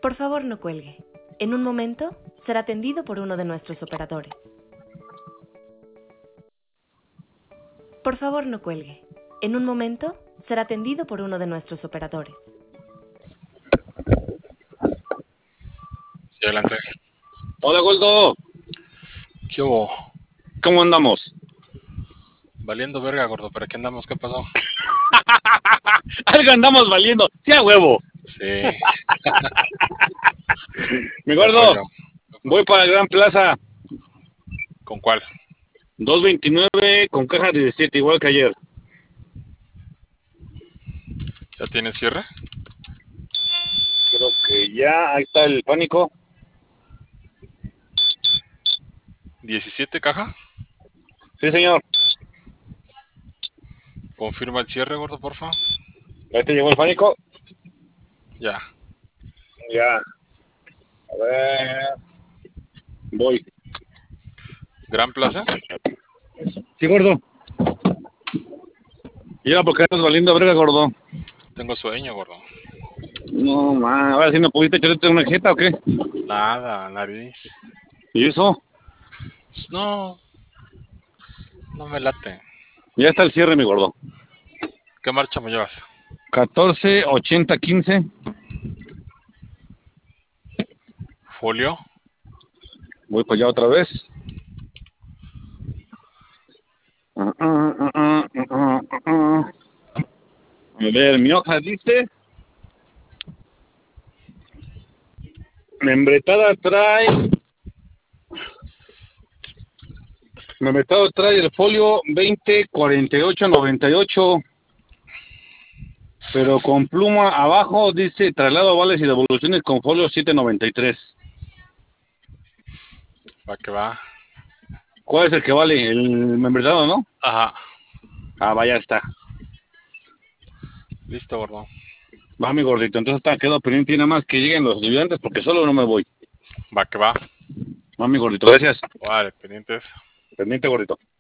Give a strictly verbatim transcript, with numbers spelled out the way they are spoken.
Por favor, no cuelgue. En un momento, será atendido por uno de nuestros operadores. Por favor, no cuelgue. En un momento, será atendido por uno de nuestros operadores. Sí, adelante. Hola, Goldo. ¿Qué hubo? ¿Cómo andamos? Valiendo verga, gordo, pero aquí andamos, ¿qué pasó? Algo andamos valiendo. ¡Sí, a huevo! Sí. Mi ¿Qué gordo, rollo? voy para Gran Plaza. ¿Con cuál? dos veintinueve con caja diecisiete, igual que ayer. ¿Ya tienes cierre? Creo que ya, ahí está el pánico. ¿diecisiete caja? Sí, señor. Confirma el cierre, gordo, porfa. ¿Ya te llegó el pánico? Ya. Ya. A ver. Voy. ¿Gran Plaza? Sí, gordo. Ya, porque estás valiendo verga, gordo. Tengo sueño, gordo. No, ma, ahora sí no pudiste echarte una jeta o qué. Nada, nariz. ¿Y eso? Pues no, no me late. Ya está el cierre, mi gordo. ¿Qué marcha me llevas? catorce ochenta quince. ¿Folio? Voy para allá otra vez. Uh, uh, uh, uh, uh, uh, uh. A ver, mi hoja dice. Membretada trae. Membretado trae el folio veinte cuarenta y ocho noventa y ocho. Pero con pluma abajo dice traslado, vales y devoluciones con folio siete noventa y tres. Va que va. ¿Cuál es el que vale? El membretado, ¿no? Ajá. Ah, vaya está. Listo, gordo. Va, mi gordito. Entonces está, quedo pendiente y nada más que lleguen los estudiantes porque solo no me voy. Va que va. Va, mi gordito. Gracias. Vale, pendientes. Pendiente, gordito.